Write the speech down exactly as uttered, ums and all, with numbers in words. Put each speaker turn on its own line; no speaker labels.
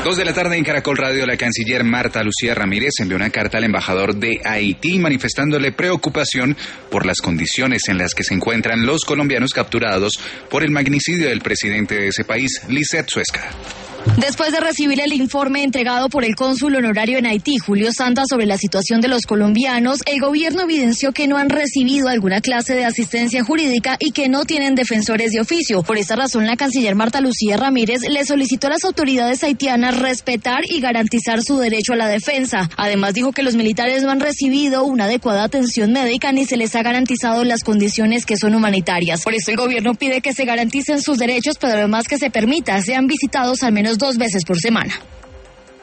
Dos de la tarde en Caracol Radio, la canciller Marta Lucía Ramírez envió una carta al embajador de Haití manifestándole preocupación por las condiciones en las que se encuentran los colombianos capturados por el magnicidio del presidente de ese país, Lisette Suezca.
Después de recibir el informe entregado por el cónsul honorario en Haití, Julio Santa, sobre la situación de los colombianos, el gobierno evidenció que no han recibido alguna clase de asistencia jurídica y que no tienen defensores de oficio. Por esta razón, la canciller Marta Lucía Ramírez le solicitó a las autoridades haitianas respetar y garantizar su derecho a la defensa. Además, dijo que los militares no han recibido una adecuada atención médica ni se les ha garantizado las condiciones que son humanitarias. Por eso, el gobierno pide que se garanticen sus derechos, pero además que se permita sean visitados al menos dos veces por semana.